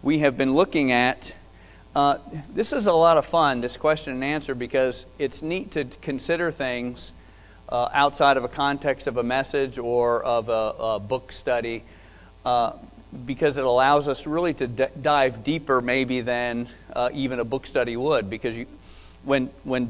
we have been looking at, this is a lot of fun, this question and answer, because it's neat to consider things outside of a context of a message or of a book study, because it allows us really to dive deeper maybe than even a book study would. Because when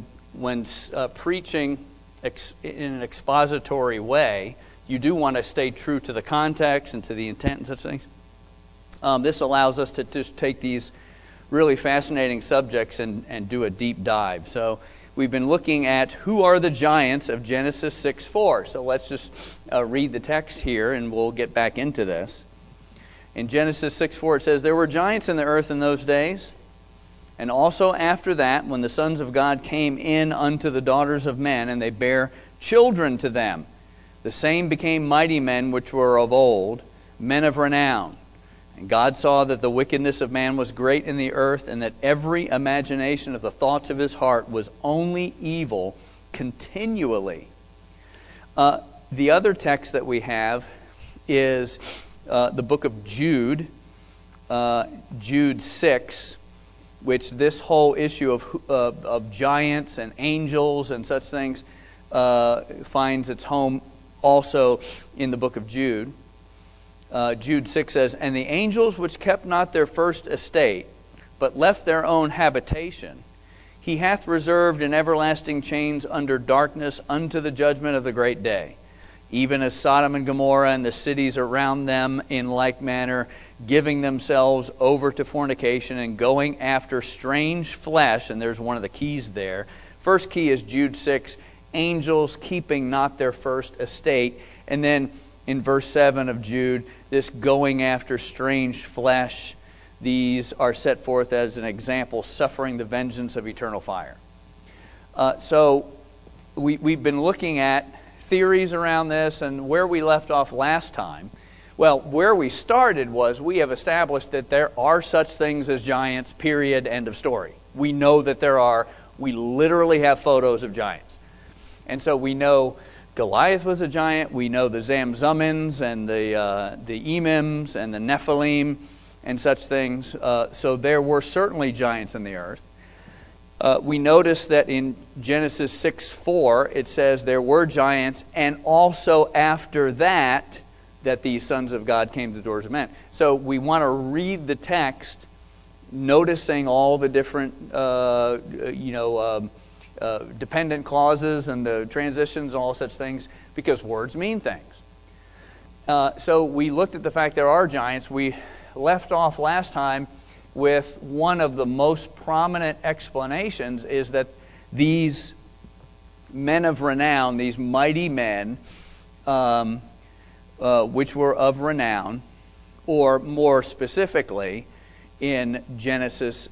preaching in an expository way, you do want to stay true to the context and to the intent and such things. This allows us to just take these really fascinating subjects and do a deep dive. So we've been looking at who are the giants of Genesis 6:4. So let's just read the text here and we'll get back into this. In Genesis 6:4 it says, "There were giants in the earth in those days, and also after that, when the sons of God came in unto the daughters of men, and they bare children to them. The same became mighty men which were of old, men of renown. And God saw that the wickedness of man was great in the earth, and that every imagination of the thoughts of his heart was only evil continually." The other text that we have is the book of Jude, Jude 6, which this whole issue of giants and angels and such things finds its home also in the book of Jude. Jude 6 says, "And the angels which kept not their first estate, but left their own habitation, he hath reserved in everlasting chains under darkness unto the judgment of the great day. Even as Sodom and Gomorrah and the cities around them in like manner, giving themselves over to fornication and going after strange flesh." And there's one of the keys there. First key is Jude 6, angels keeping not their first estate. And then in verse 7 of Jude, this going after strange flesh, these are set forth as an example, suffering the vengeance of eternal fire. So we've been looking at theories around this, and where we left off last time, well, where we started was we have established that there are such things as giants, period, end of story. We know that there are. We literally have photos of giants. And so we know Goliath was a giant. We know the Zamzummins and the Emims and the Nephilim and such things. So there were certainly giants in the earth. We notice that in Genesis 6:4 it says there were giants, and also after that these sons of God came to the daughters of men. So we want to read the text, noticing all the different dependent clauses and the transitions and all such things, because words mean things. So we looked at the fact there are giants. We left off last time with one of the most prominent explanations is that these men of renown, these mighty men, which were of renown, or more specifically in Genesis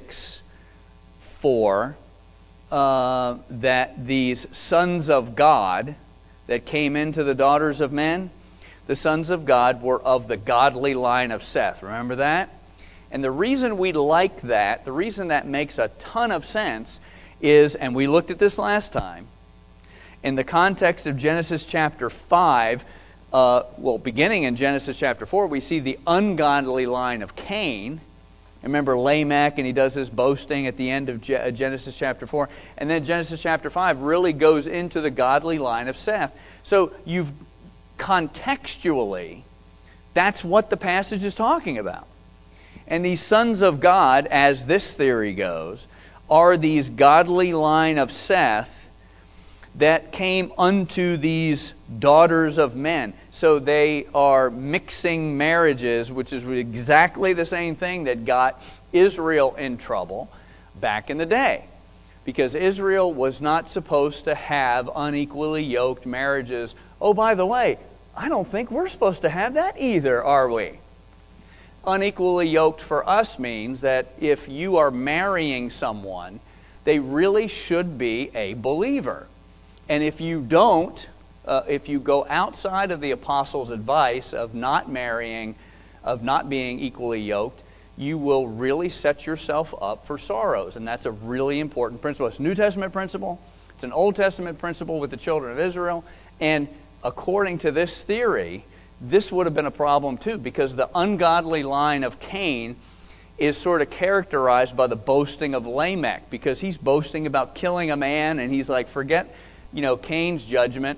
6:4, that these sons of God that came into the daughters of men, the sons of God were of the godly line of Seth. Remember that? And the reason we like that, the reason that makes a ton of sense is, and we looked at this last time, in the context of Genesis chapter 5, beginning in Genesis chapter 4, we see the ungodly line of Cain. Remember Lamech, and he does his boasting at the end of Genesis chapter 4. And then Genesis chapter 5 really goes into the godly line of Seth. So you've contextually, that's what the passage is talking about. And these sons of God, as this theory goes, are these godly line of Seth that came unto these daughters of men. So they are mixing marriages, which is exactly the same thing that got Israel in trouble back in the day. Because Israel was not supposed to have unequally yoked marriages. Oh, by the way, I don't think we're supposed to have that either, are we? Unequally yoked for us means that if you are marrying someone, they really should be a believer. And if you don't, if you go outside of the apostles' advice of not marrying, of not being equally yoked, you will really set yourself up for sorrows. And that's a really important principle. It's a New Testament principle. It's an Old Testament principle with the children of Israel. And according to this theory, this would have been a problem too, because the ungodly line of Cain is sort of characterized by the boasting of Lamech, because he's boasting about killing a man, and he's like, forget, Cain's judgment.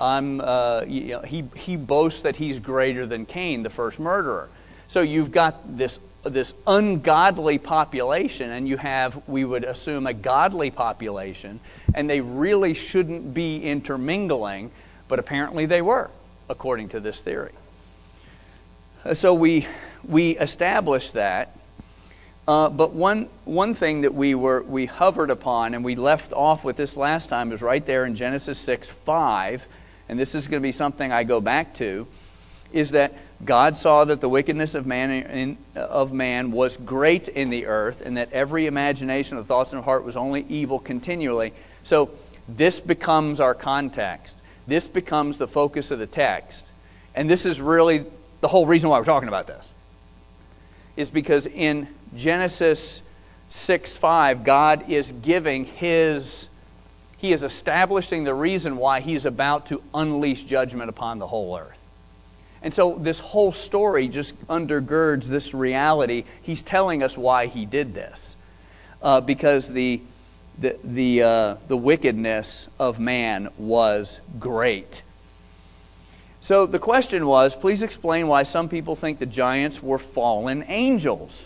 He boasts that he's greater than Cain, the first murderer. So you've got this ungodly population, and you have, we would assume, a godly population, and they really shouldn't be intermingling, but apparently they were, according to this theory. So we established that. But one thing that we hovered upon and we left off with this last time is right there in Genesis 6:5, and this is going to be something I go back to, is that God saw that the wickedness of man was great in the earth, and that every imagination of the thoughts in the heart was only evil continually. So this becomes our context. This becomes the focus of the text. And this is really the whole reason why we're talking about this. Is because in Genesis 6:5, God is He is establishing the reason why He's about to unleash judgment upon the whole earth. And so this whole story just undergirds this reality. He's telling us why He did this. Because the wickedness of man was great. So the question was, please explain why some people think the giants were fallen angels.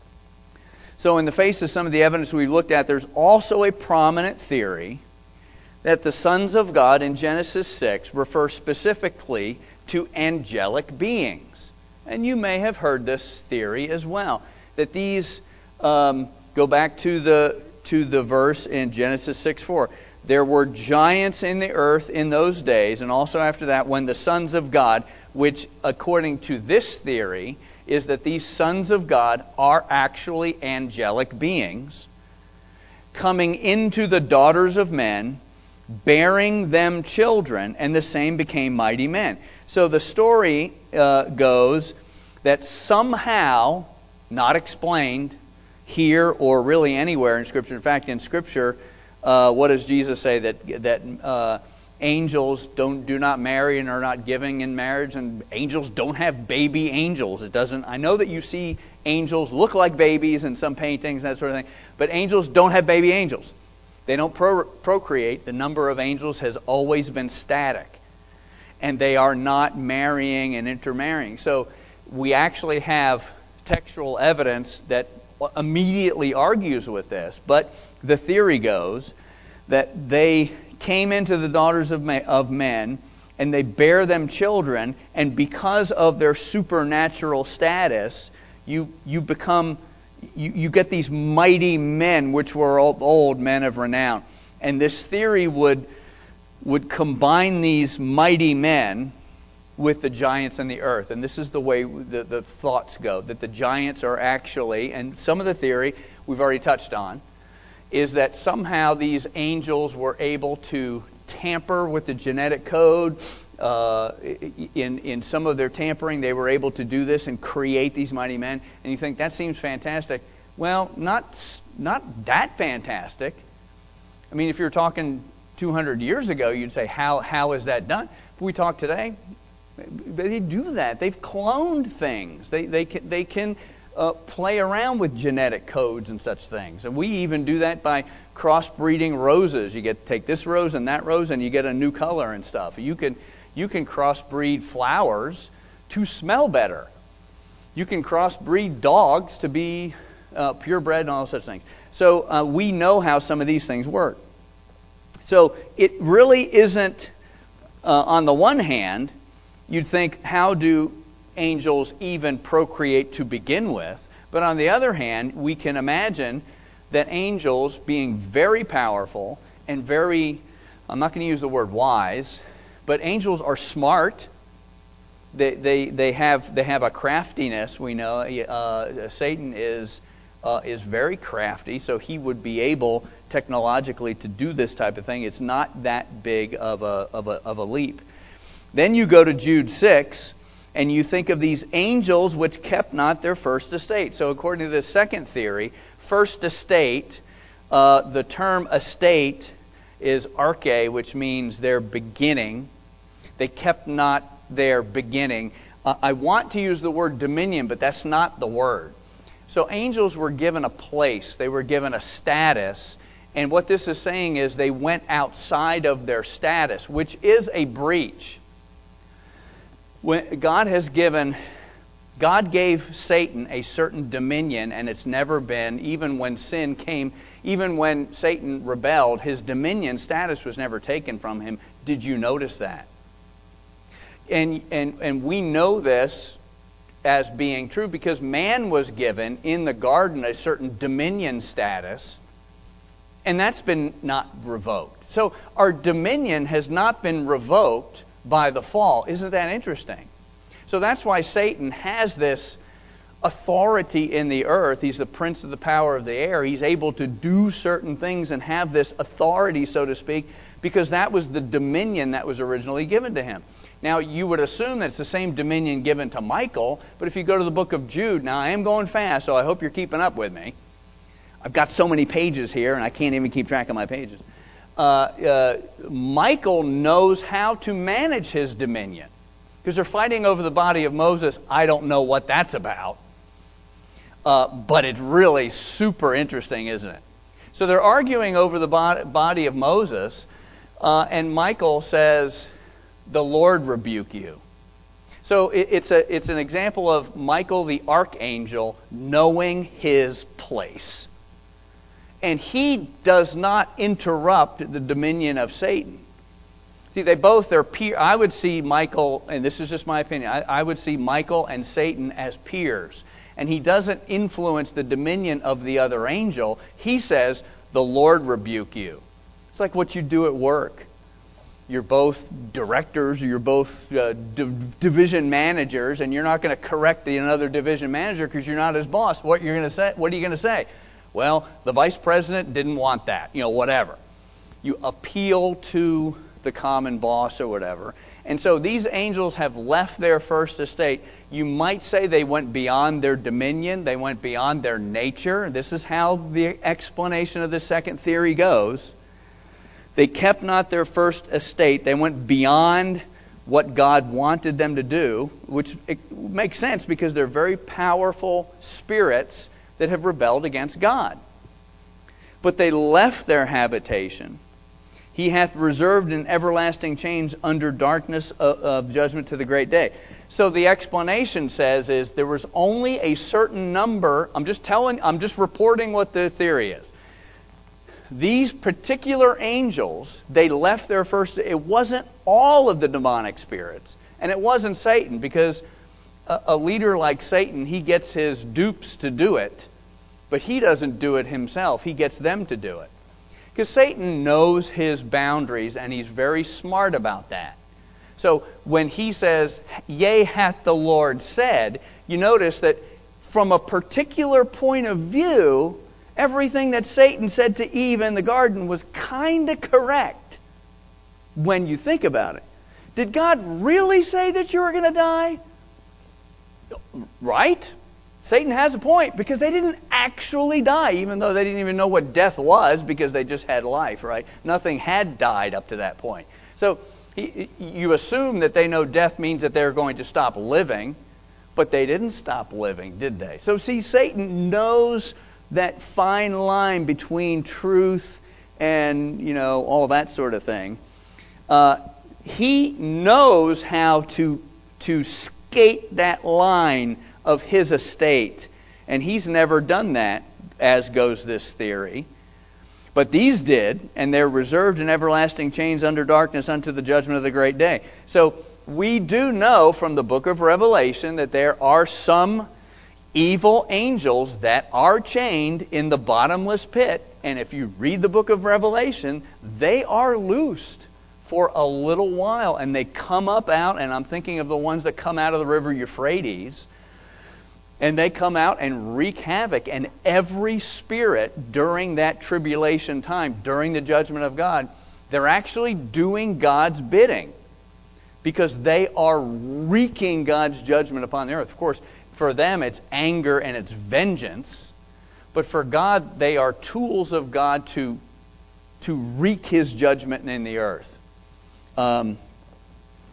So in the face of some of the evidence we've looked at, there's also a prominent theory that the sons of God in Genesis 6 refer specifically to angelic beings. And you may have heard this theory as well, that these go back to the verse in Genesis 6:4. There were giants in the earth in those days, and also after that, when the sons of God, which according to this theory, is that these sons of God are actually angelic beings, coming into the daughters of men, bearing them children, and the same became mighty men. So the story goes that somehow, not explained here or really anywhere in Scripture. In fact, in Scripture, what does Jesus say? That angels do not marry and are not giving in marriage, and angels don't have baby angels. It doesn't. I know that you see angels look like babies in some paintings, that sort of thing, but angels don't have baby angels. They don't procreate. The number of angels has always been static, and they are not marrying and intermarrying. So we actually have textual evidence that immediately argues with this, but the theory goes that they came into the daughters of men, and they bear them children, and because of their supernatural status, you get these mighty men, which were old men of renown. And this theory would combine these mighty men with the giants in the earth. And this is the way the thoughts go, that the giants are actually, and some of the theory we've already touched on, is that somehow these angels were able to tamper with the genetic code. In some of their tampering, they were able to do this and create these mighty men. And you think, that seems fantastic. Well, not that fantastic. I mean, if you're talking 200 years ago, you'd say, how is that done? If we talk today, they do that. They've cloned things. They can play around with genetic codes and such things. And we even do that by crossbreeding roses. You get to take this rose and that rose, and you get a new color and stuff. You can crossbreed flowers to smell better. You can crossbreed dogs to be purebred and all such things. So we know how some of these things work. So it really isn't, on the one hand, you'd think, how do angels even procreate to begin with? But on the other hand, we can imagine that angels, being very powerful and very, I'm not going to use the word wise, but angels are smart. They have a craftiness. We know Satan is very crafty, so he would be able technologically to do this type of thing. It's not that big of a leap. Then you go to Jude 6, and you think of these angels which kept not their first estate. So according to this second theory, first estate, the term estate is arche, which means their beginning. They kept not their beginning. I want to use the word dominion, but that's not the word. So angels were given a place, they were given a status, and what this is saying is they went outside of their status, which is a breach. When God gave Satan a certain dominion, and it's never been, even when sin came, even when Satan rebelled, his dominion status was never taken from him. Did you notice that? And we know this as being true because man was given in the garden a certain dominion status, and that's been not revoked. So our dominion has not been revoked by the fall. Isn't that interesting? So that's why Satan has this authority in the earth. He's the prince of the power of the air. He's able to do certain things and have this authority, so to speak, because that was the dominion that was originally given to him. Now, you would assume that it's the same dominion given to Michael, but if you go to the book of Jude, now I am going fast, so I hope you're keeping up with me. I've got so many pages here, and I can't even keep track of my pages. Michael knows how to manage his dominion, because they're fighting over the body of Moses. I don't know what that's about, but it's really super interesting, isn't it? So they're arguing over the body of Moses, and Michael says, "The Lord rebuke you." So it's an example of Michael the archangel knowing his place. And he does not interrupt the dominion of Satan. See, they're peer. I would see Michael, and this is just my opinion, I would see Michael and Satan as peers. And he doesn't influence the dominion of the other angel. He says, "The Lord rebuke you." It's like what you do at work. You're both directors, or you're both division managers, and you're not going to correct another division manager because you're not his boss. What are you going to say? Well, the vice president didn't want that, whatever. You appeal to the common boss or whatever. And so these angels have left their first estate. You might say they went beyond their dominion. They went beyond their nature. This is how the explanation of the second theory goes. They kept not their first estate. They went beyond what God wanted them to do, which makes sense because they're very powerful spirits that have rebelled against God. But they left their habitation. He hath reserved in everlasting chains under darkness of judgment to the great day. So the explanation says is there was only a certain number. I'm just reporting what the theory is. These particular angels, they left their first. It wasn't all of the demonic spirits, and it wasn't Satan, because a leader like Satan, he gets his dupes to do it, but he doesn't do it himself. He gets them to do it. Because Satan knows his boundaries, and he's very smart about that. So when he says, "Yea, hath the Lord said," you notice that from a particular point of view, everything that Satan said to Eve in the garden was kind of correct when you think about it. Did God really say that you were going to die? Right? Satan has a point, because they didn't actually die, even though they didn't even know what death was, because they just had life, right? Nothing had died up to that point. So you assume that they know death means that they're going to stop living, but they didn't stop living, did they? So see, Satan knows that fine line between truth and, all that sort of thing. He knows how to skate that line of his estate, and he's never done that, as goes this theory. But these did, and they're reserved in everlasting chains under darkness unto the judgment of the great day. So we do know from the book of Revelation that there are some evil angels that are chained in the bottomless pit. And if you read the book of Revelation, they are loosed for a little while, and they come up out, and I'm thinking of the ones that come out of the river Euphrates, and they come out and wreak havoc. And every spirit during that tribulation time, during the judgment of God, they're actually doing God's bidding, because they are wreaking God's judgment upon the earth. Of course, for them it's anger and it's vengeance, but for God, they are tools of God to wreak His judgment in the earth.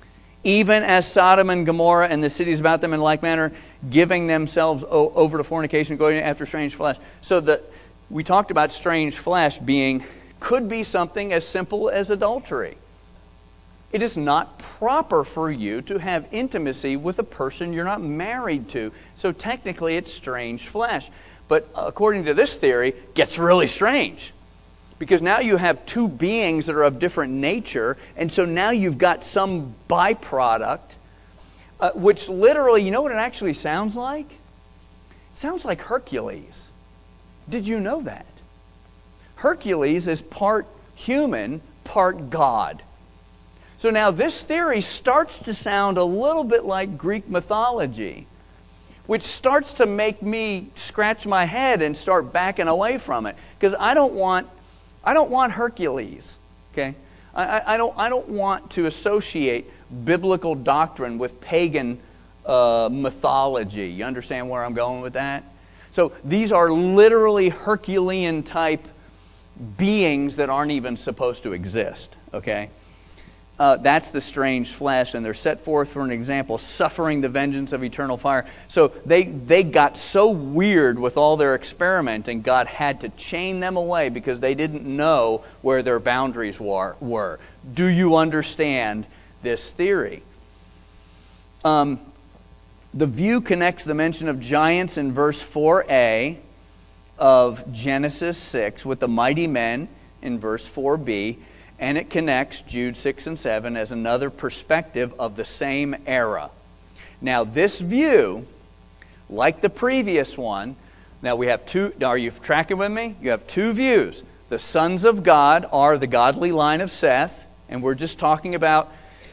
even as Sodom and Gomorrah and the cities about them in like manner, giving themselves over to fornication, going after strange flesh. So we talked about strange flesh could be something as simple as adultery. It is not proper for you to have intimacy with a person you're not married to. So technically it's strange flesh. But according to this theory, it gets really strange. Because now you have two beings that are of different nature, and so now you've got some byproduct, which literally, you know what it actually sounds like? It sounds like Hercules. Did you know that? Hercules is part human, part God. So now this theory starts to sound a little bit like Greek mythology, which starts to make me scratch my head and start backing away from it. Because I don't want Hercules, okay? I don't want to associate biblical doctrine with pagan mythology. You understand where I'm going with that? So these are literally Herculean type beings that aren't even supposed to exist, okay? That's the strange flesh, and they're set forth for an example, suffering the vengeance of eternal fire. So they got so weird with all their experimenting, God had to chain them away because they didn't know where their boundaries were. Do you understand this theory? The view connects the mention of giants in verse 4a of Genesis 6 with the mighty men in verse 4b, and it connects Jude 6 and 7 as another perspective of the same era. Now, this view, like the previous one, now we have two. Are you tracking with me? You have two views. The sons of God are the godly line of Seth, and we're just talking about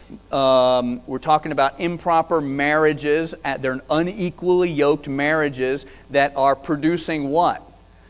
improper marriages. They're unequally yoked marriages that are producing what?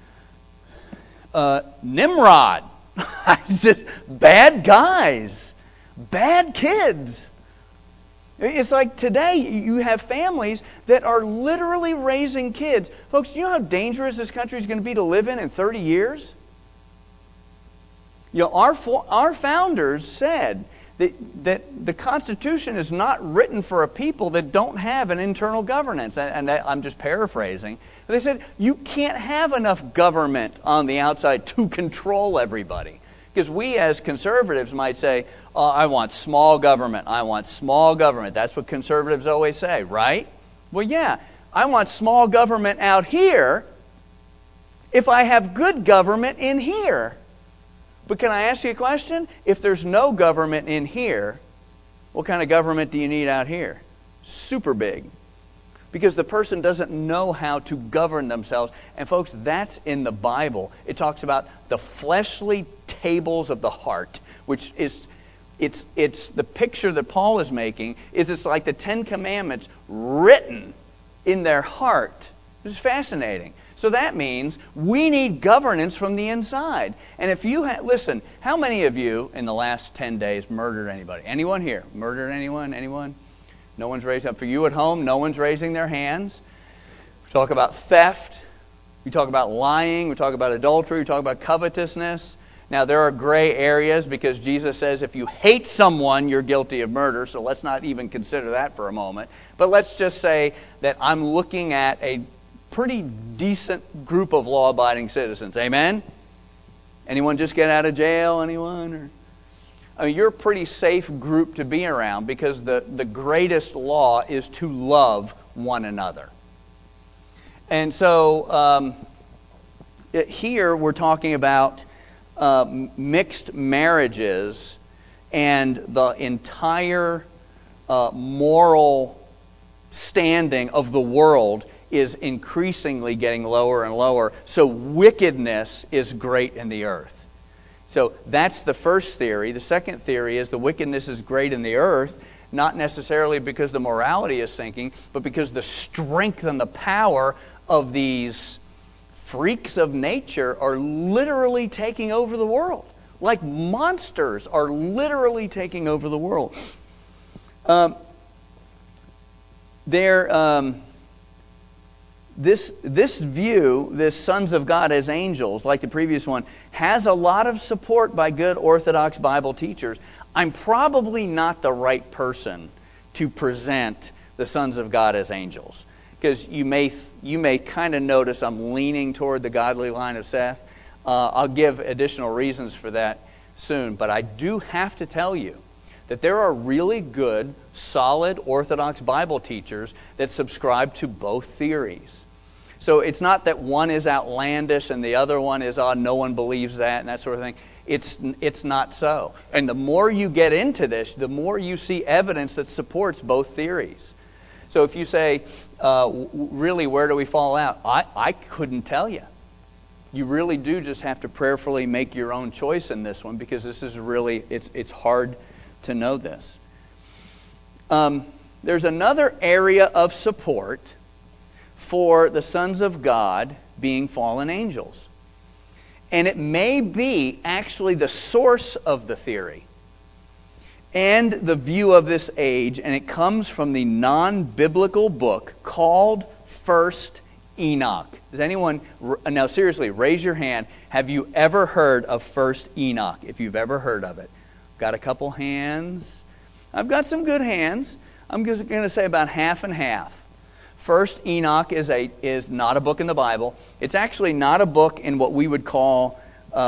Nimrod. Just bad guys, bad kids. It's like today you have families that are literally raising kids. Folks, do you know how dangerous this country is going to be to live in 30 years? You know, our founders said that the Constitution is not written for a people that don't have an internal governance. And I'm just paraphrasing. But they said you can't have enough government on the outside to control everybody. Because we as conservatives might say, oh, I want small government. I want small government. That's what conservatives always say, right? Well, yeah, I want small government out here if I have good government in here. But can I ask you a question? If there's no government in here, what kind of government do you need out here? Super big. Because the person doesn't know how to govern themselves. And folks, that's in the Bible. It talks about the fleshly tables of the heart, which is, it's the picture that Paul is making, is it's like the Ten Commandments written in their heart. It's fascinating. So that means we need governance from the inside. And if you listen, how many of you in the last 10 days murdered anybody? Anyone here? Murdered anyone? Anyone? No one's raising up. For you at home, no one's raising their hands. We talk about theft. We talk about lying. We talk about adultery. We talk about covetousness. Now, there are gray areas because Jesus says if you hate someone, you're guilty of murder. So let's not even consider that for a moment. But let's just say that I'm looking at a pretty decent group of law-abiding citizens. Amen? Anyone just get out of jail? Anyone? I mean, you're a pretty safe group to be around because the greatest law is to love one another. And so here we're talking about mixed marriages, and the entire moral standing of the world is increasingly getting lower and lower. So wickedness is great in the earth. So that's the first theory. The second theory is the wickedness is great in the earth, not necessarily because the morality is sinking, but because the strength and the power of these freaks of nature are literally taking over the world. Like monsters are literally taking over the world. This view, this sons of God as angels, like the previous one, has a lot of support by good Orthodox Bible teachers. I'm probably not the right person to present the sons of God as angels. Because you may kind of notice I'm leaning toward the godly line of Seth. I'll give additional reasons for that soon. But I do have to tell you that there are really good, solid Orthodox Bible teachers that subscribe to both theories. So it's not that one is outlandish and the other one is, no one believes that and that sort of thing. It's not so. And the more you get into this, the more you see evidence that supports both theories. So if you say, really, where do we fall out? I couldn't tell you. You really do just have to prayerfully make your own choice in this one, because this is really, it's hard to know this. There's another area of support for the sons of God being fallen angels. And it may be actually the source of the theory and the view of this age, and it comes from the non-biblical book called First Enoch. Does anyone, now seriously, raise your hand. Have you ever heard of First Enoch, if you've ever heard of it? Got a couple hands. I've got some good hands. I'm just going to say about half and half. First Enoch is not a book in the Bible. It's actually not a book in what we would call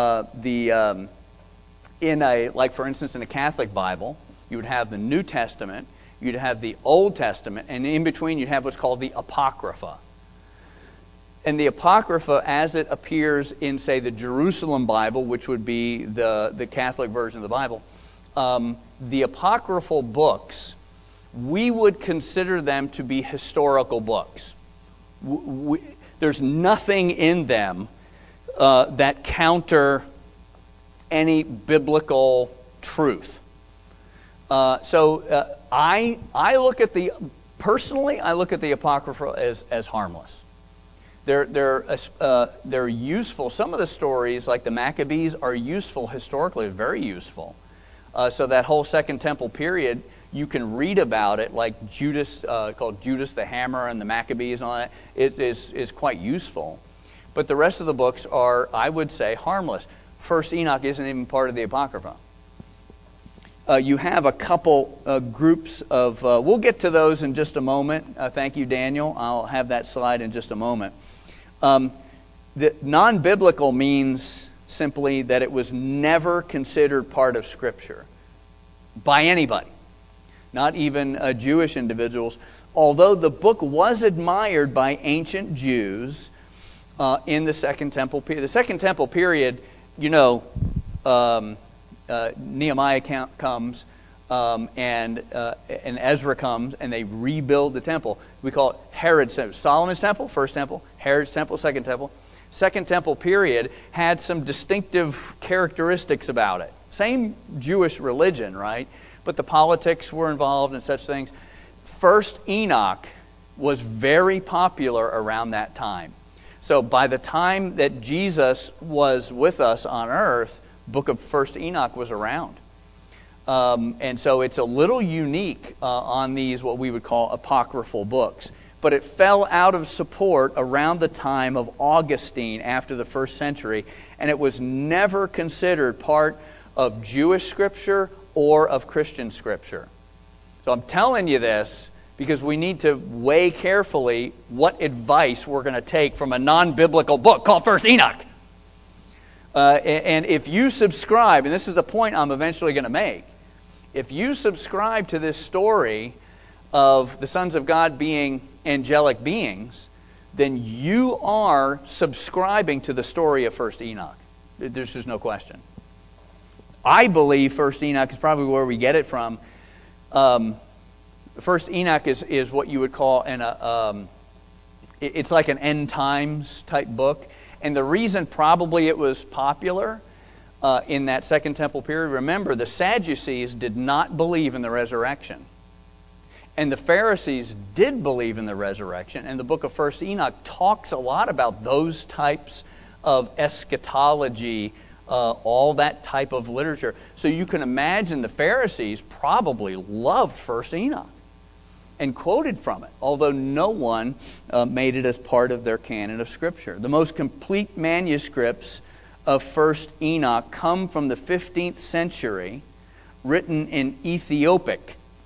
like for instance in a Catholic Bible, you would have the New Testament, you'd have the Old Testament, and in between you'd have what's called the Apocrypha. And the Apocrypha, as it appears in, say, the Jerusalem Bible, which would be the Catholic version of the Bible, the apocryphal books, we would consider them to be historical books. There's nothing in them that counter any biblical truth. So I look at the Apocrypha as harmless. They're useful. Some of the stories, like the Maccabees, are useful historically, very useful. So that whole Second Temple period, you can read about it, like Judas, called Judas the Hammer and the Maccabees and all that. It is quite useful. But the rest of the books are, I would say, harmless. First Enoch isn't even part of the Apocrypha. You have a couple groups of... we'll get to those in just a moment. Thank you, Daniel. I'll have that slide in just a moment. The non-biblical means simply that it was never considered part of Scripture by anybody, not even Jewish individuals, although the book was admired by ancient Jews in the Second Temple period. The Second Temple period, Nehemiah comes and Ezra comes, and they rebuild the temple. We call it Herod's temple. Solomon's temple, first temple. Herod's temple, second temple. Second Temple period had some distinctive characteristics about it. Same Jewish religion, right? But the politics were involved and such things. First Enoch was very popular around that time. So by the time that Jesus was with us on earth, the book of First Enoch was around. And so it's a little unique on these, what we would call apocryphal books. But it fell out of support around the time of Augustine after the first century, and it was never considered part of Jewish scripture or of Christian scripture. So I'm telling you this because we need to weigh carefully what advice we're going to take from a non-biblical book called First Enoch. And if you subscribe, and this is the point I'm eventually going to make, if you subscribe to this story of the sons of God being angelic beings, then you are subscribing to the story of First Enoch. There's just no question. I believe First Enoch is probably where we get it from. First Enoch is what you would call it's like an end times type book. And the reason probably it was popular in that Second Temple period, remember, the Sadducees did not believe in the resurrection. And the Pharisees did believe in the resurrection. And the book of First Enoch talks a lot about those types of eschatology, all that type of literature. So you can imagine the Pharisees probably loved First Enoch and quoted from it, although no one made it as part of their canon of Scripture. The most complete manuscripts of First Enoch come from the 15th century, written in Ethiopic.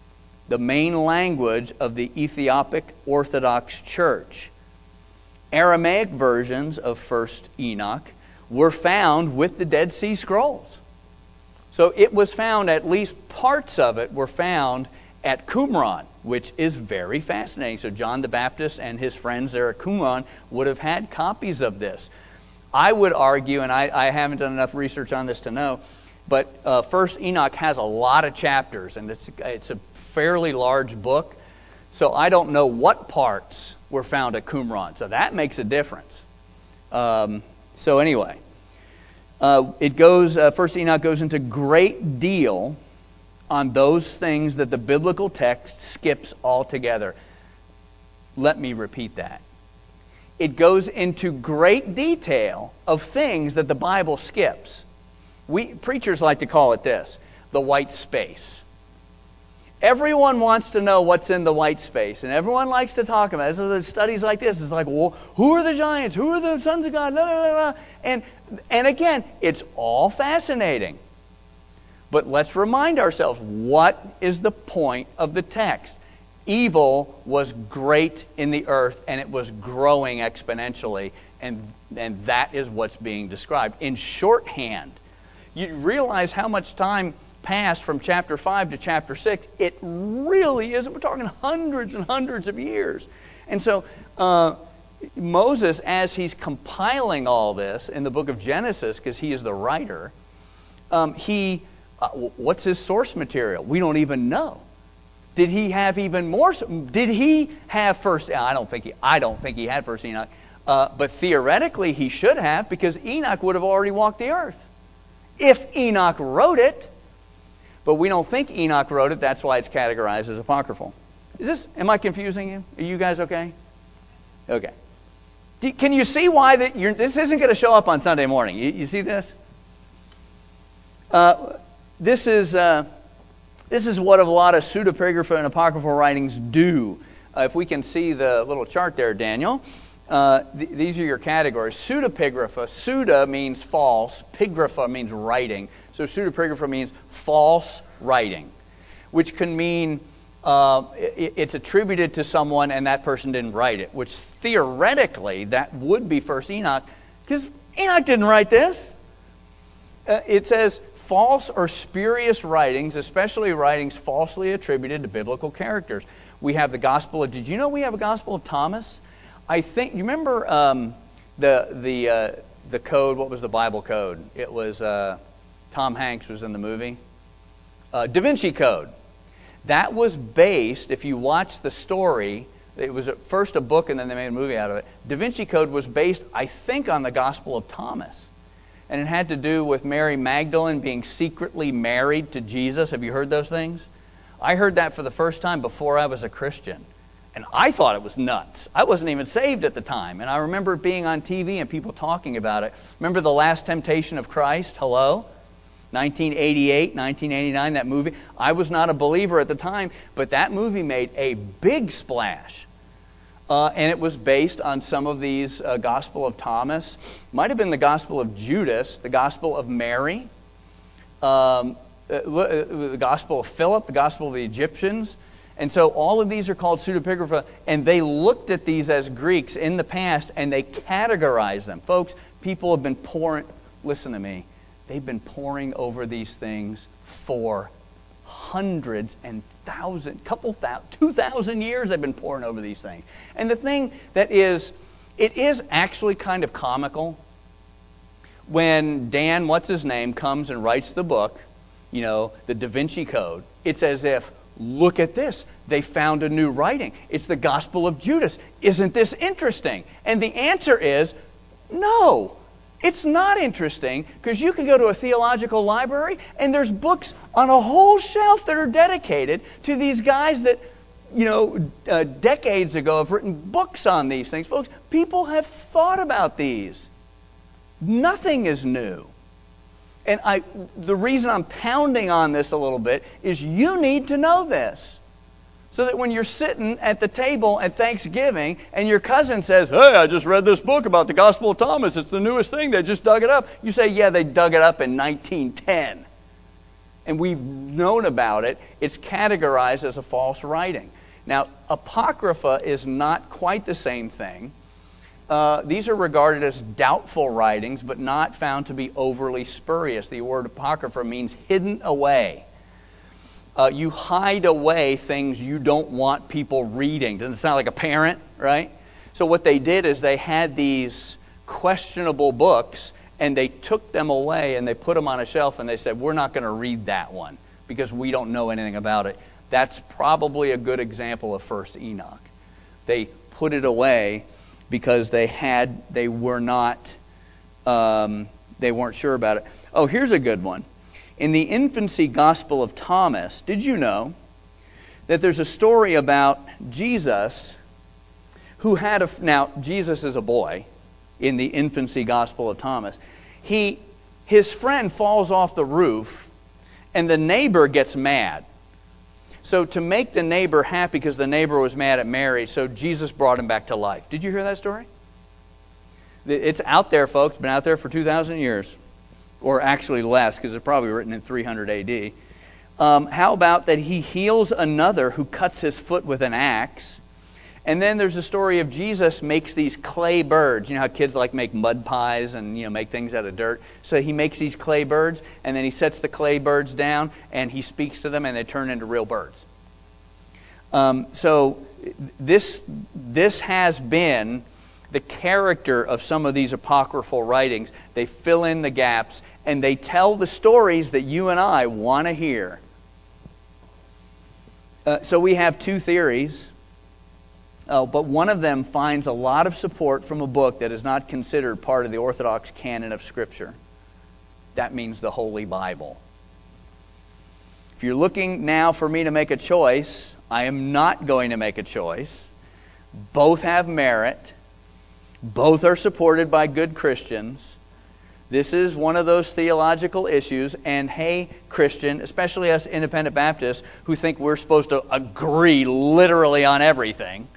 the main language of the Ethiopic Orthodox Church. Aramaic versions of 1st Enoch were found with the Dead Sea Scrolls. So it was found, at least parts of it were found at Qumran, which is very fascinating. So John the Baptist and his friends there at Qumran would have had copies of this. I would argue, and I haven't done enough research on this to know, but 1st Enoch has a lot of chapters, and it's a fairly large book. So I don't know what parts were found at Qumran. So that makes a difference. So anyway, it goes. 1st Enoch goes into great deal on those things that the biblical text skips altogether. Let me repeat that. It goes into great detail of things that the Bible skips. Preachers like to call it this, the white space. Everyone wants to know what's in the white space, and everyone likes to talk about it. So there's studies like this. It's like, well, who are the giants? Who are the sons of God? Blah, blah, blah. And again, it's all fascinating. But let's remind ourselves, what is the point of the text? Evil was great in the earth, and it was growing exponentially, and that is what's being described. In shorthand, you realize how much time passed from chapter 5 to chapter 6. It really is. We're talking hundreds and hundreds of years. And so Moses, as he's compiling all this in the book of Genesis, because he is the writer, what's his source material? We don't even know. Did he have even more? Did he have first? I don't think he had 1st Enoch, but theoretically he should have, because Enoch would have already walked the earth if Enoch wrote it. But we don't think Enoch wrote it. That's why it's categorized as apocryphal. Am I confusing you? Are you guys okay? Okay. Can you see why this isn't going to show up on Sunday morning? You see this? This is what a lot of pseudepigrapha and apocryphal writings do. If we can see the little chart there, Daniel. These are your categories. Pseudepigrapha. Pseudo means false. Pigrapha means writing. So pseudepigrapha means false writing, which can mean it's attributed to someone and that person didn't write it, which theoretically that would be 1st Enoch, because Enoch didn't write this. It says false or spurious writings, especially writings falsely attributed to biblical characters. We have the Gospel of... Did you know we have a Gospel of Thomas? I think... You remember the code? What was the Bible code? It was... Tom Hanks was in the movie. Da Vinci Code. That was based, if you watch the story, it was at first a book and then they made a movie out of it. Da Vinci Code was based, I think, on the Gospel of Thomas. And it had to do with Mary Magdalene being secretly married to Jesus. Have you heard those things? I heard that for the first time before I was a Christian. And I thought it was nuts. I wasn't even saved at the time. And I remember being on TV and people talking about it. Remember The Last Temptation of Christ? Hello? 1988, 1989, that movie. I was not a believer at the time, but that movie made a big splash. And it was based on some of these Gospel of Thomas. Might have been the Gospel of Judas, the Gospel of Mary, the Gospel of Philip, the Gospel of the Egyptians. And so all of these are called pseudepigrapha, and they looked at these as Greeks in the past, and they categorized them. Folks, people have been pouring, listen to me, they've been poring over these things for hundreds and thousands, 2,000 years they've been poring over these things. And the thing that is, it is actually kind of comical when Dan, what's his name, comes and writes the book, the Da Vinci Code. It's as if, look at this, they found a new writing. It's the Gospel of Judas. Isn't this interesting? And the answer is, no. It's not interesting, because you can go to a theological library and there's books on a whole shelf that are dedicated to these guys that, decades ago have written books on these things. Folks, people have thought about these. Nothing is new. And the reason I'm pounding on this a little bit is you need to know this. So that when you're sitting at the table at Thanksgiving and your cousin says, hey, I just read this book about the Gospel of Thomas. It's the newest thing. They just dug it up. You say, yeah, they dug it up in 1910. and we've known about it, it's categorized as a false writing. Now, Apocrypha is not quite the same thing. These are regarded as doubtful writings, but not found to be overly spurious. The word Apocrypha means hidden away. You hide away things you don't want people reading. Doesn't it sound like a parent, right? So what they did is they had these questionable books, and they took them away and they put them on a shelf, and they said, we're not going to read that one because we don't know anything about it. That's probably a good example of First Enoch. They put it away because they weren't sure about it. Oh, here's a good one. In the infancy Gospel of Thomas, did you know that there's a story about Jesus who had now Jesus is a boy in the infancy Gospel of Thomas. His friend falls off the roof and the neighbor gets mad. So to make the neighbor happy because the neighbor was mad at Mary, so Jesus brought him back to life. Did you hear that story? It's out there, folks. Been out there for 2,000 years. Or actually less, because it's probably written in 300 A.D. How about that he heals another who cuts his foot with an axe? And then there's a story of Jesus makes these clay birds. You know how kids like make mud pies and make things out of dirt? So he makes these clay birds, and then he sets the clay birds down, and he speaks to them, and they turn into real birds. So this has been the character of some of these apocryphal writings. They fill in the gaps, and they tell the stories that you and I want to hear. So we have two theories. But one of them finds a lot of support from a book that is not considered part of the Orthodox canon of Scripture. That means the Holy Bible. If you're looking now for me to make a choice, I am not going to make a choice. Both have merit. Both are supported by good Christians. This is one of those theological issues. And hey, Christian, especially us independent Baptists who think we're supposed to agree literally on everything,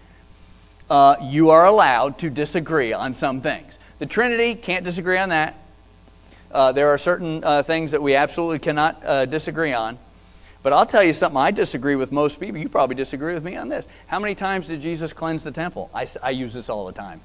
you are allowed to disagree on some things. The Trinity, can't disagree on that. There are certain things that we absolutely cannot disagree on. But I'll tell you something, I disagree with most people. You probably disagree with me on this. How many times did Jesus cleanse the temple? I use this all the time.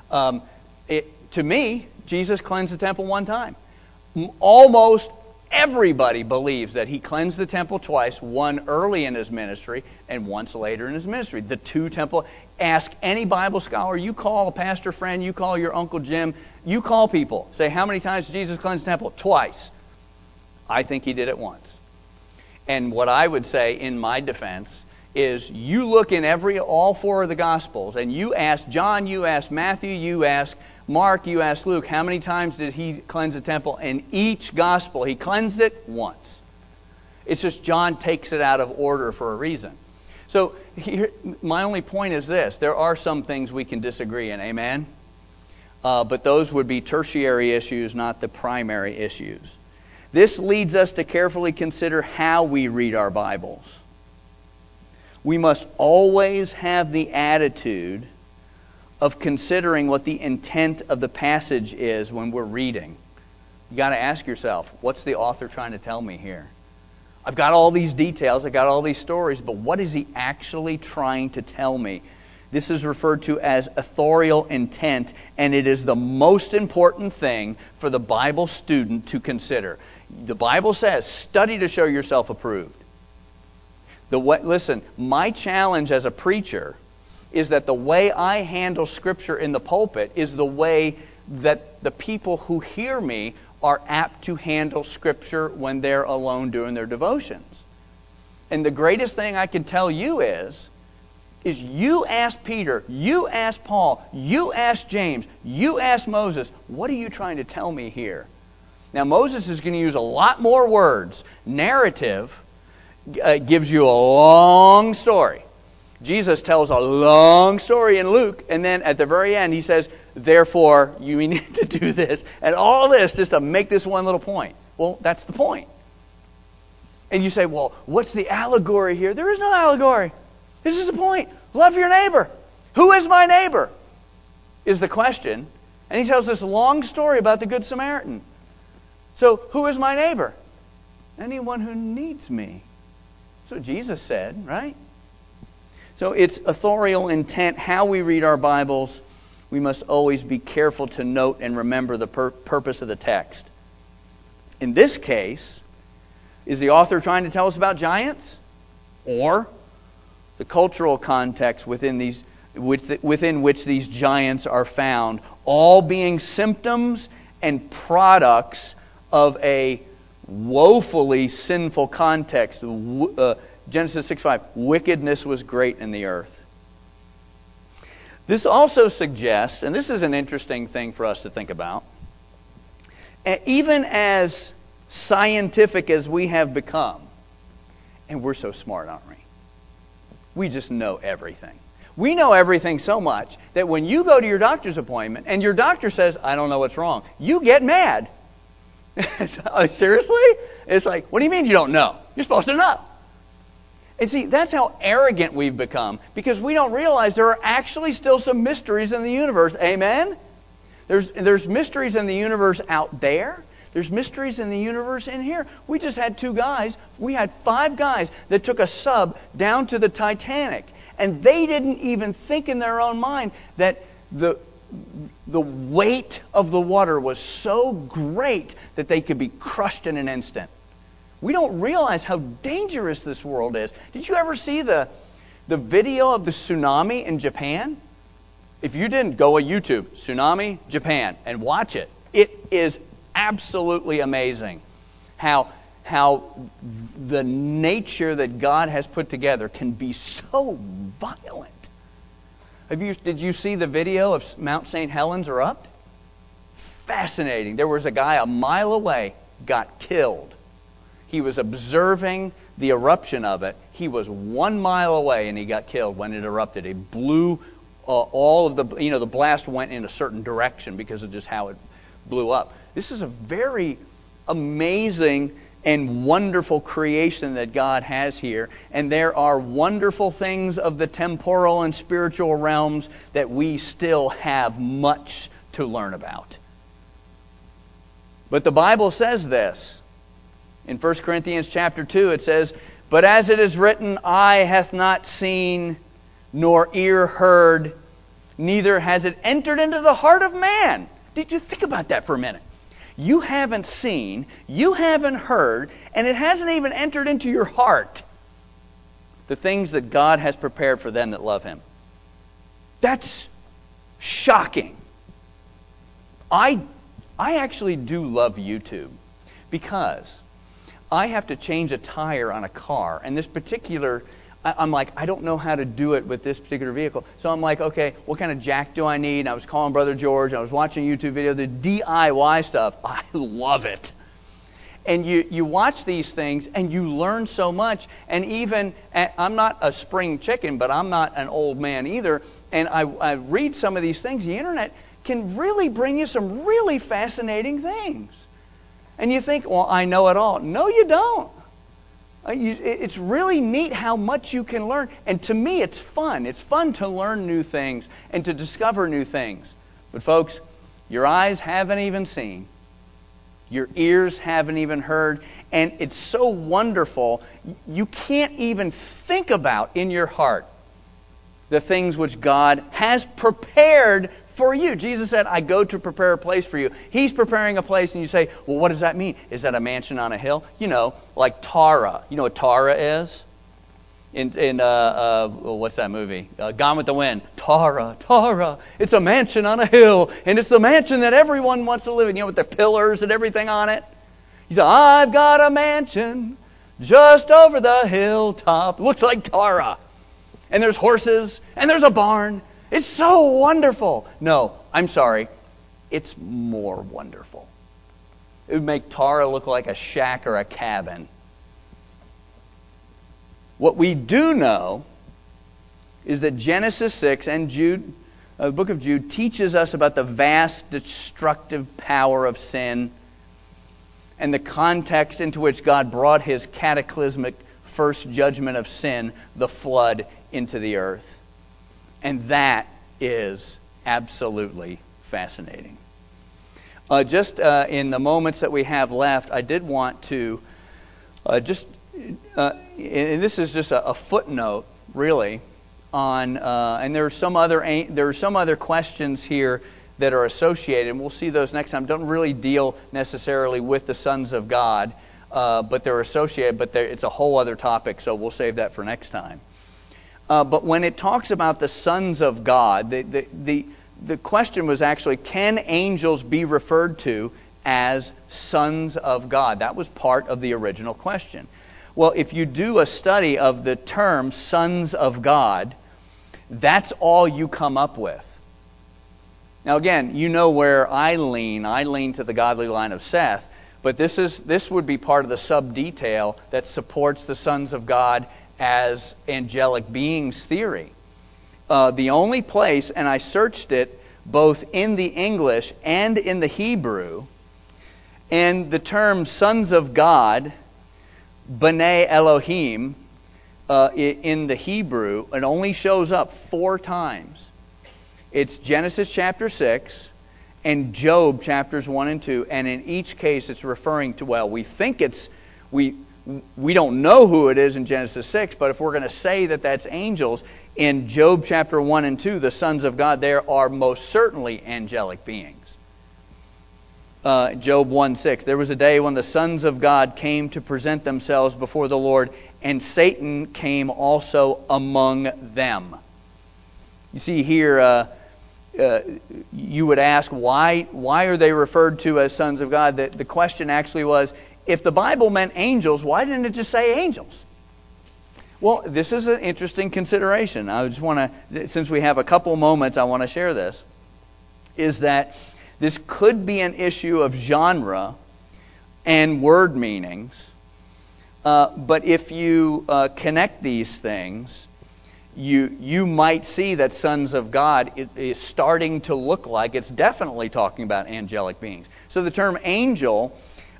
To me, Jesus cleansed the temple one time. Almost everybody believes that he cleansed the temple twice, one early in his ministry and once later in his ministry. The two temple. Ask any Bible scholar, you call a pastor friend, you call your Uncle Jim, you call people. Say, how many times did Jesus cleanse the temple? Twice. I think he did it once. And what I would say in my defense is you look in all four of the Gospels and you ask John, you ask Matthew, you ask Mark, you ask Luke, how many times did he cleanse the temple? In each Gospel, he cleansed it once. It's just John takes it out of order for a reason. So here, my only point is this. There are some things we can disagree in, amen? But those would be tertiary issues, not the primary issues. This leads us to carefully consider how we read our Bibles. We must always have the attitude of considering what the intent of the passage is when we're reading. You got to ask yourself, what's the author trying to tell me here? I've got all these details, I've got all these stories, but what is he actually trying to tell me? This is referred to as authorial intent, and it is the most important thing for the Bible student to consider. The Bible says, study to show yourself approved. Listen, my challenge as a preacher is that the way I handle Scripture in the pulpit is the way that the people who hear me are apt to handle Scripture when they're alone doing their devotions. And the greatest thing I can tell you is you ask Peter, you ask Paul, you ask James, you ask Moses, what are you trying to tell me here? Now Moses is going to use a lot more words. Narrative gives you a long story. Jesus tells a long story in Luke, and then at the very end he says, therefore you need to do this. And all this just to make this one little point. Well, that's the point. And you say, well, what's the allegory here? There is no allegory. This is the point. Love your neighbor. Who is my neighbor? Is the question. And he tells this long story about the Good Samaritan. So, who is my neighbor? anyone who needs me. That's what Jesus said, right? So it's authorial intent. How we read our Bibles, we must always be careful to note and remember the purpose of the text. In this case, is the author trying to tell us about giants? Or the cultural context within which these giants are found, all being symptoms and products of a woefully sinful context. Genesis 6:5, wickedness was great in the earth. This also suggests, and this is an interesting thing for us to think about, even as scientific as we have become, and we're so smart, aren't we? We just know everything. We know everything so much that when you go to your doctor's appointment and your doctor says, I don't know what's wrong, you get mad. Seriously? It's like, what do you mean you don't know? You're supposed to know. And see, that's how arrogant we've become, because we don't realize there are actually still some mysteries in the universe. Amen? There's mysteries in the universe out there. There's mysteries in the universe in here. We just had 5 guys that took a sub down to the Titanic. And they didn't even think in their own mind that the weight of the water was so great that they could be crushed in an instant. We don't realize how dangerous this world is. Did you ever see the video of the tsunami in Japan? If you didn't, go on YouTube, Tsunami Japan, and watch it. It is absolutely amazing how the nature that God has put together can be so violent. Did you see the video of Mount St. Helens erupt? Fascinating. There was a guy a mile away, got killed. He was observing the eruption of it. He was 1 mile away and he got killed when it erupted. It blew all of the blast went in a certain direction because of just how it blew up. This is a very amazing and wonderful creation that God has here. And there are wonderful things of the temporal and spiritual realms that we still have much to learn about. But the Bible says this. In 1 Corinthians chapter 2, it says, but as it is written, eye hath not seen, nor ear heard, neither has it entered into the heart of man. Did you think about that for a minute? You haven't seen, you haven't heard, and it hasn't even entered into your heart the things that God has prepared for them that love Him. That's shocking. I actually do love YouTube because I have to change a tire on a car, and this particular, I'm like, I don't know how to do it with this particular vehicle. So I'm like, okay, what kind of jack do I need? And I was calling Brother George. I was watching a YouTube video. The DIY stuff, I love it. And you watch these things, and you learn so much. And even, I'm not a spring chicken, but I'm not an old man either. And I read some of these things. The internet can really bring you some really fascinating things. And you think, well, I know it all. No, you don't. It's really neat how much you can learn. And to me, it's fun. It's fun to learn new things and to discover new things. But folks, your eyes haven't even seen. Your ears haven't even heard. And it's so wonderful, you can't even think about in your heart the things which God has prepared for you. Jesus said, I go to prepare a place for you. He's preparing a place, and you say, well, what does that mean? Is that a mansion on a hill? You know, like Tara. You know what Tara is? In what's that movie? Gone with the Wind. Tara. It's a mansion on a hill, and it's the mansion that everyone wants to live in. You know, with the pillars and everything on it. He said, I've got a mansion just over the hilltop. Looks like Tara. And there's horses, and there's a barn. It's so wonderful. No, I'm sorry. It's more wonderful. It would make Tara look like a shack or a cabin. What we do know is that Genesis 6 and Jude, the book of Jude, teaches us about the vast destructive power of sin and the context into which God brought His cataclysmic first judgment of sin, the flood, into the earth. And that is absolutely fascinating. Just in the moments that we have left, I did want to And this is just a footnote, really, on and there are some other questions here that are associated, and we'll see those next time. Don't really deal necessarily with the sons of God, but they're associated. But it's a whole other topic, so we'll save that for next time. But when it talks about the sons of God, the question was actually, can angels be referred to as sons of God? That was part of the original question. Well, if you do a study of the term sons of God, that's all you come up with. Now again, you know where I lean. I lean to the godly line of Seth, but this would be part of the sub-detail that supports the sons of God as angelic beings theory. The only place, and I searched it both in the English and in the Hebrew, and the term sons of God, B'nai Elohim, in the Hebrew, it only shows up 4 times. It's Genesis chapter 6 and Job chapters 1 and 2, and in each case it's referring to, well, we think we don't know who it is in Genesis 6, but if we're going to say that that's angels, in Job chapter 1 and 2, the sons of God there are most certainly angelic beings. Job 1:6, there was a day when the sons of God came to present themselves before the Lord, and Satan came also among them. You see here, you would ask, why are they referred to as sons of God? The question actually was, if the Bible meant angels, why didn't it just say angels? Well, this is an interesting consideration. I just want to, since we have a couple moments, I want to share this, is that this could be an issue of genre and word meanings, but if you connect these things, you might see that sons of God is starting to look like it's definitely talking about angelic beings. So the term angel,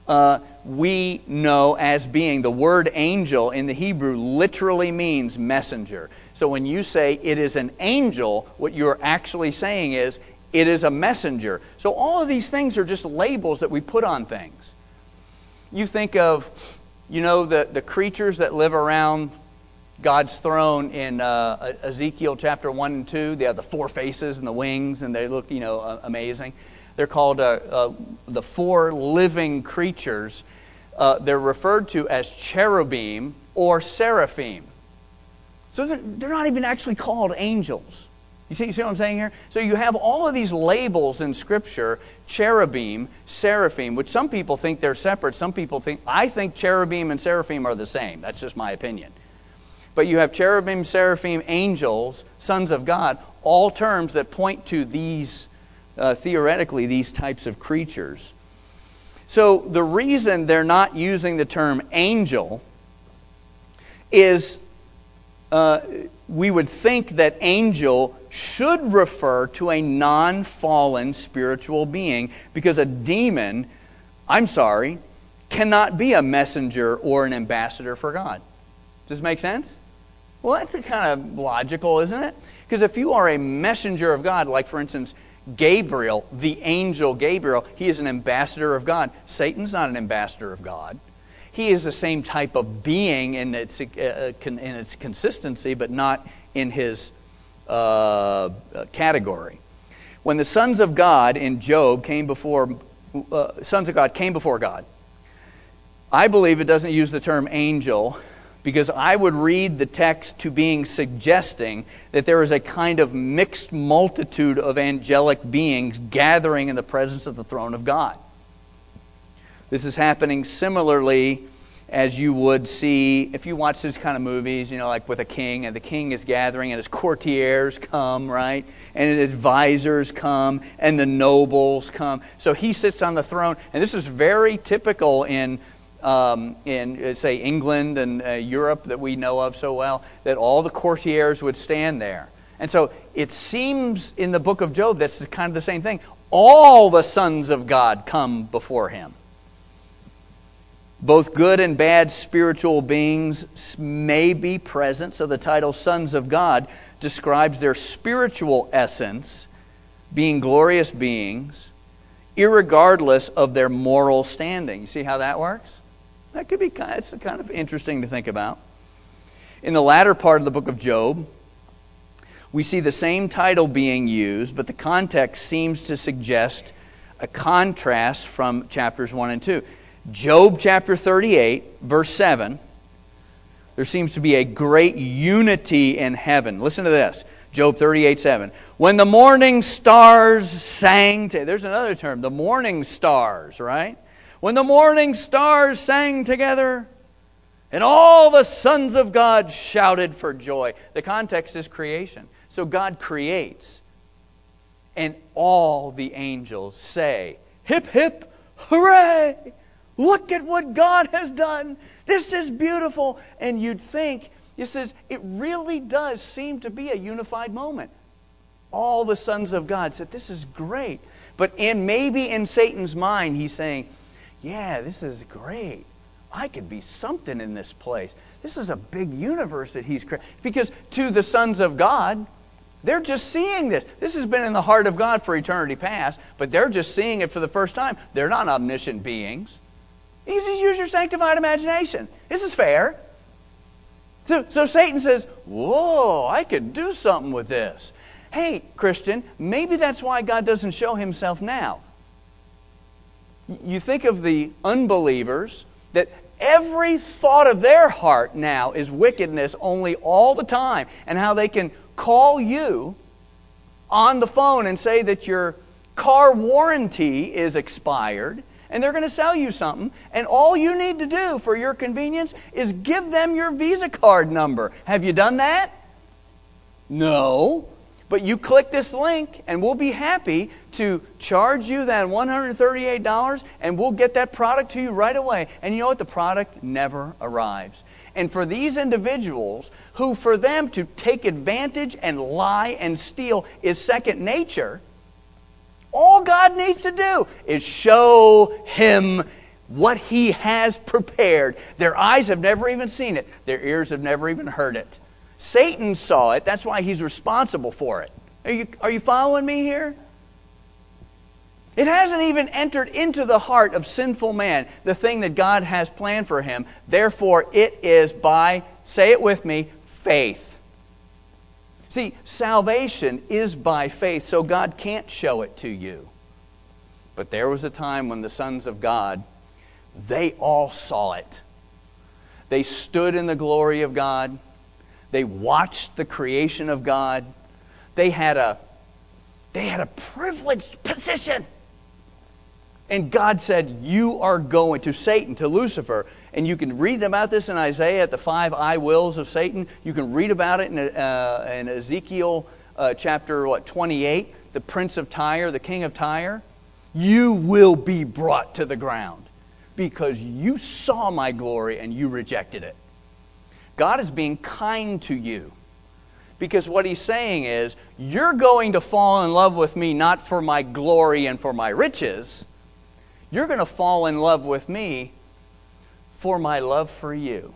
we know as being, the word angel in the Hebrew literally means messenger. So when you say it is an angel, what you're actually saying is it is a messenger. So all of these things are just labels that we put on things. You think of, the creatures that live around God's throne in Ezekiel chapter 1 and 2. They have the 4 faces and the wings, and they look, amazing. They're called the 4 living creatures. They're referred to as cherubim or seraphim. So they're not even actually called angels. You see what I'm saying here? So you have all of these labels in Scripture, cherubim, seraphim, which some people think they're separate. I think cherubim and seraphim are the same. That's just my opinion. But you have cherubim, seraphim, angels, sons of God, all terms that point to these, theoretically, these types of creatures. So the reason they're not using the term angel is we would think that angel should refer to a non-fallen spiritual being, because a demon, cannot be a messenger or an ambassador for God. Does this make sense? Well, that's kind of logical, isn't it? Because if you are a messenger of God, like for instance, Gabriel, the angel Gabriel, he is an ambassador of God. Satan's not an ambassador of God. He is the same type of being in its consistency, but not in his category. When the sons of God in Job came before God, I believe it doesn't use the term angel, because I would read the text to being suggesting that there is a kind of mixed multitude of angelic beings gathering in the presence of the throne of God. This is happening similarly as you would see if you watch these kind of movies, like with a king, and the king is gathering and his courtiers come, right? And his advisors come and the nobles come. So he sits on the throne, and this is very typical in say England and Europe that we know of so well, that all the courtiers would stand there. And so it seems in the book of Job that's kind of the same thing. All the sons of God come before him. Both good and bad spiritual beings may be present, so the title Sons of God describes their spiritual essence, being glorious beings, irregardless of their moral standing. You see how that works? That could be it's kind of interesting to think about. In the latter part of the book of Job, we see the same title being used, but the context seems to suggest a contrast from chapters 1 and 2. Job chapter 38, verse 7, there seems to be a great unity in heaven. Listen to this. Job 38, 7. When the morning stars sang, there's another term, the morning stars, right? When the morning stars sang together, and all the sons of God shouted for joy. The context is creation. So God creates, and all the angels say, hip, hip, hooray! Look at what God has done. This is beautiful. And you'd think, it says, it really does seem to be a unified moment. All the sons of God said, this is great. But maybe in Satan's mind, he's saying, yeah, this is great. I could be something in this place. This is a big universe that he's created. Because to the sons of God, they're just seeing this. This has been in the heart of God for eternity past, but they're just seeing it for the first time. They're not omniscient beings. You just use your sanctified imagination. This is fair. So Satan says, whoa, I could do something with this. Hey, Christian, maybe that's why God doesn't show himself now. You think of the unbelievers, that every thought of their heart now is wickedness only all the time, and how they can call you on the phone and say that your car warranty is expired, and they're going to sell you something, and all you need to do for your convenience is give them your Visa card number. Have you done that? No. But you click this link, and we'll be happy to charge you that $138, and we'll get that product to you right away. And you know what? The product never arrives. And for these individuals, who for them to take advantage and lie and steal is second nature, all God needs to do is show him what he has prepared. Their eyes have never even seen it. Their ears have never even heard it. Satan saw it. That's why he's responsible for it. Are you following me here? It hasn't even entered into the heart of sinful man, the thing that God has planned for him. Therefore, it is by, say it with me, faith. See, salvation is by faith, so God can't show it to you. But there was a time when the sons of God, they all saw it. They stood in the glory of God. They watched the creation of God. They had a privileged position. And God said, you are going to Satan, to Lucifer. And you can read about this in Isaiah, at the 5 I wills of Satan. You can read about it in Ezekiel chapter 28, the prince of Tyre, the king of Tyre. You will be brought to the ground because you saw my glory and you rejected it. God is being kind to you. Because what he's saying is, you're going to fall in love with me not for my glory and for my riches. You're going to fall in love with me for my love for you.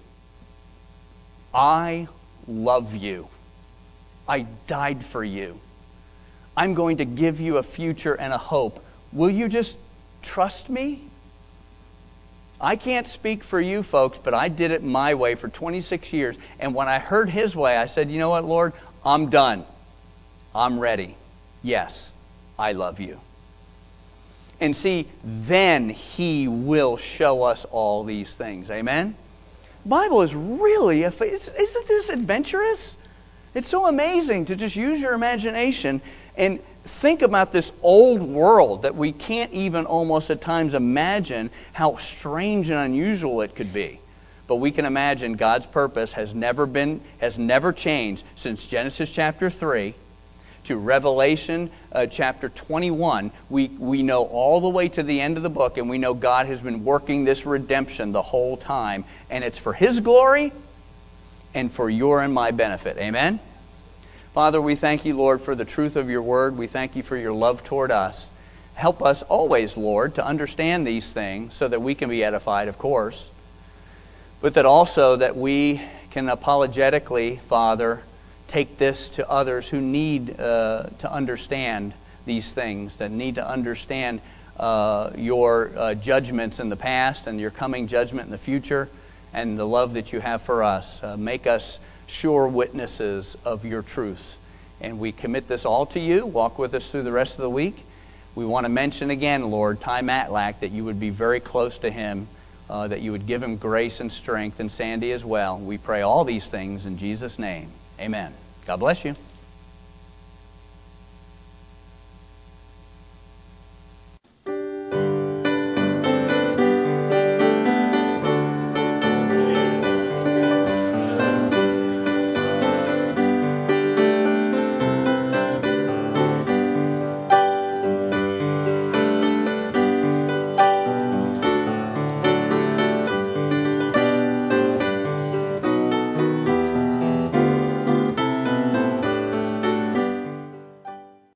I love you. I died for you. I'm going to give you a future and a hope. Will you just trust me? I can't speak for you folks, but I did it my way for 26 years. And when I heard his way, I said, you know what, Lord? I'm done. I'm ready. Yes, I love you. And see, then he will show us all these things. Amen? The Bible is really, isn't this adventurous? It's so amazing to just use your imagination and think about this old world that we can't even almost at times imagine how strange and unusual it could be. But we can imagine God's purpose has never changed since Genesis chapter 3 to Revelation chapter 21. We know all the way to the end of the book, and we know God has been working this redemption the whole time. And it's for his glory and for your and my benefit. Amen? Father, we thank you, Lord, for the truth of your word. We thank you for your love toward us. Help us always, Lord, to understand these things so that we can be edified, of course, but that also that we can apologetically, Father, take this to others who need to understand these things, that need to understand your judgments in the past and your coming judgment in the future, and the love that you have for us. Make us sure witnesses of your truths. And we commit this all to you. Walk with us through the rest of the week. We want to mention again, Lord, Ty Matlack, that you would be very close to him, that you would give him grace and strength, and Sandy as well. We pray all these things in Jesus' name. Amen. God bless you.